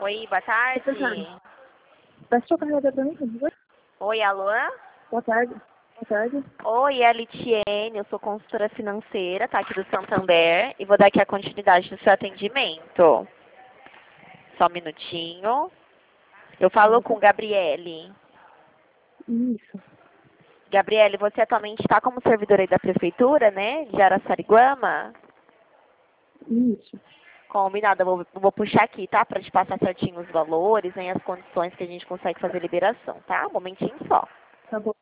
Oi, boa tarde. Peço seu carregador pra mim, por favor. Oi, alô? Boa tarde. Boa tarde. Oi, é a Litiene, eu sou consultora financeira, tá aqui do Santander, e vou dar aqui a continuidade do seu atendimento. Só um minutinho. Eu falo com Gabriele. Isso. Gabriele, você atualmente está como servidora aí da prefeitura, né, de Araçariguama? Isso. Combinado, eu vou puxar aqui, tá? Pra te passar certinho os valores, né, as condições que a gente consegue fazer liberação, tá? Um momentinho só. Tá bom.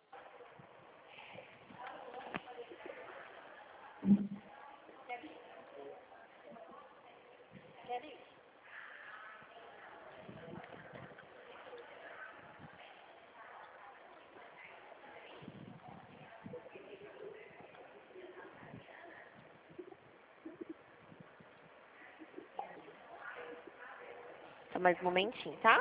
Só mais um momentinho, tá?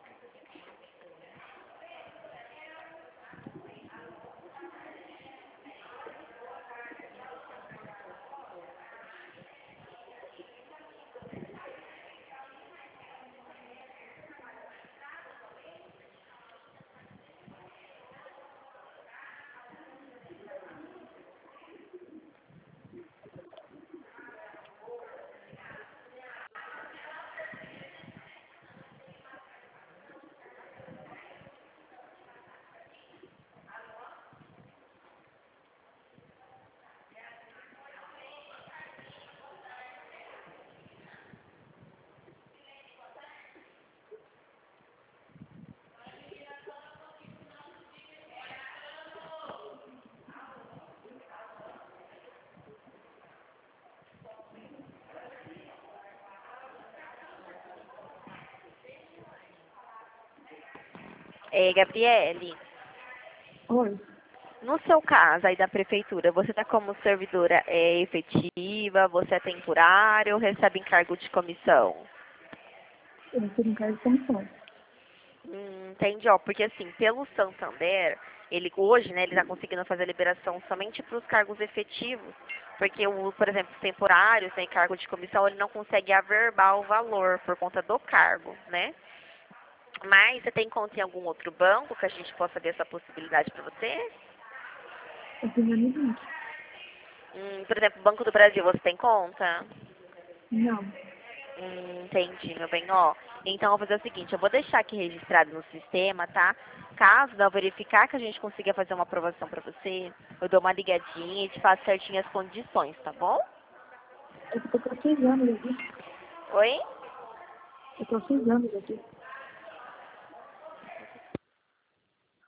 Gabriele, Oi. no seu caso aí da prefeitura, você está como servidora efetiva, você é temporário ou recebe encargo de comissão? Eu recebi um cargo de comissão. Entendi, ó, porque assim, pelo Santander, ele hoje, né, ele está conseguindo fazer a liberação somente para os cargos efetivos, porque, por exemplo, os temporários, sem cargo de comissão, ele não consegue averbar o valor por conta do cargo, né? Mas você tem conta em algum outro banco que a gente possa ver essa possibilidade para você? Eu tenho amiguinho. Por exemplo, Banco do Brasil, você tem conta? Não. Entendi, meu bem. Ó, então eu vou fazer o seguinte, eu vou deixar aqui registrado no sistema, tá? Caso não verificar que a gente consiga fazer uma aprovação para você, eu dou uma ligadinha e te faço certinho as condições, tá bom? Eu tô com 6 anos aqui. Oi? Eu tô 6 anos aqui.